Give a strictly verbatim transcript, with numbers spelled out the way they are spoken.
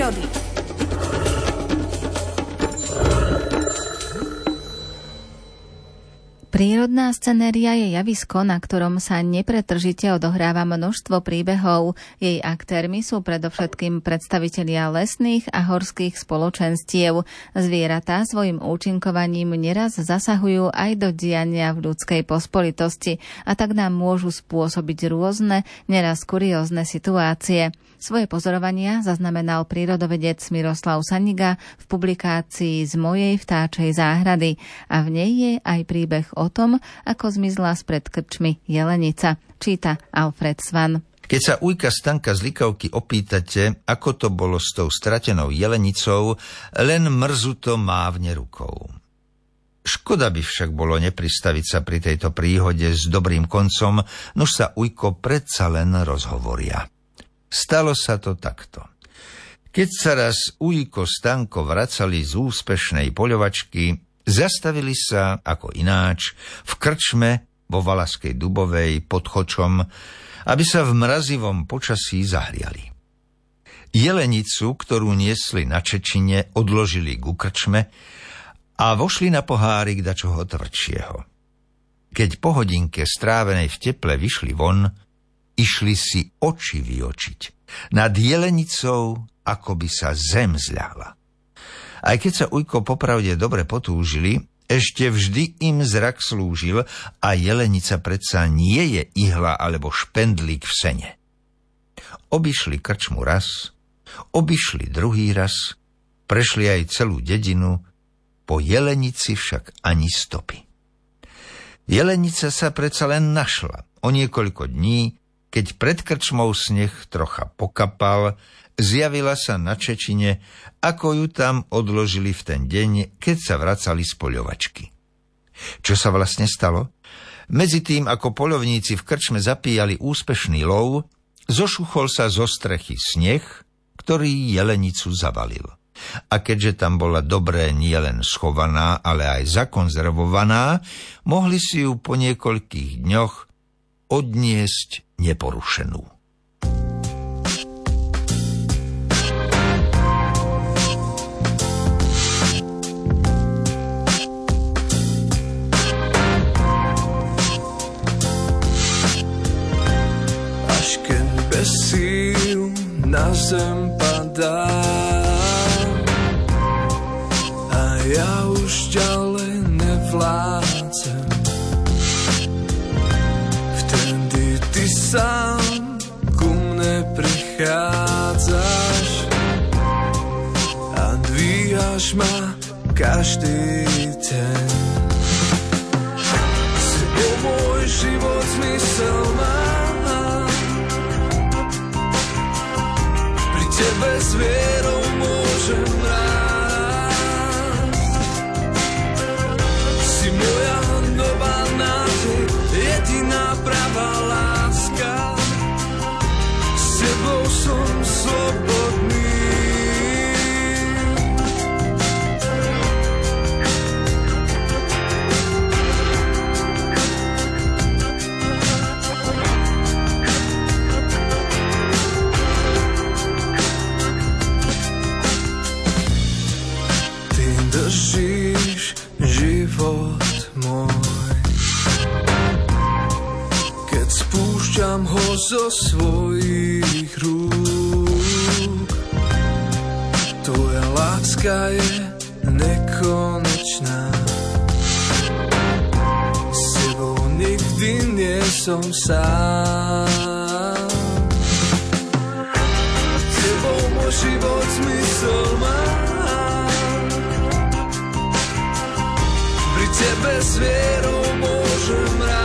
prírody. Prírodná scenéria je javisko, na ktorom sa nepretržite odohráva množstvo príbehov. Jej aktérmi sú predovšetkým predstavitelia lesných a horských spoločenstiev. Zvieratá svojim účinkovaním neraz zasahujú aj do diania v ľudskej pospolitosti a tak nám môžu spôsobiť rôzne, neraz kuriózne situácie. Svoje pozorovania zaznamenal prírodovedec Miroslav Saniga v publikácii Z mojej vtáčej záhrady a v nej je aj príbeh o tom, ako zmizla spred krčmy jelenica. Číta Alfred Svan. Keď sa ujka Stanka z Likavky opýtate, ako to bolo s tou stratenou jelenicou, len mrzuto mávne rukou. Škoda by však bolo nepristaviť sa pri tejto príhode s dobrým koncom, nož sa ujko predsa len rozhovoria. Stalo sa to takto. Keď sa raz Ujko Stanko vracali z úspešnej poľovačky, zastavili sa, ako ináč, v krčme vo Valaskej Dubovej pod Chočom, aby sa v mrazivom počasí zahriali. Jelenicu, ktorú niesli na čečine, odložili ku krčme a vošli na pohárik dačoho tvrdšieho. Keď po hodinke strávenej v teple vyšli von, išli si oči vyočiť. Nad jelenicou, ako by sa zem zľahla. Aj keď sa Ujko popravde dobre potúžili, ešte vždy im zrak slúžil a jelenica predsa nie je ihla alebo špendlík v sene. Obišli krčmu raz, obišli druhý raz, prešli aj celú dedinu, po jelenici však ani stopy. Jelenica sa predsa len našla. O niekoľko dní, keď pred krčmou sneh trocha pokapal, zjavila sa na čečine, ako ju tam odložili v ten deň, keď sa vracali z poľovačky. Čo sa vlastne stalo? Medzi tým, ako poľovníci v krčme zapíjali úspešný lov, zošuchol sa zo strechy sneh, ktorý jelenicu zavalil. A keďže tam bola dobre nielen schovaná, ale aj zakonzervovaná, mohli si ju po niekoľkých dňoch odniesť neporušenú. Až keď bez síl na zem padá a ja už ďalej nevládzem, ty sám ku mne prichádzaš a dvíhaš ma každý deň. Si po môj život zmysel má, pri tebe s vierou môžem rásť. Si moja nová nádej, jediná pravá láska, s tebou som slobodný. Ty držíš život môj, keď spúšťam ho zo svojich rúk. Tvoja láska je nekonečná, s tebou nikdy nie som sám. S tebou môj život zmysel má, pri tebe s vierou môžem rásť.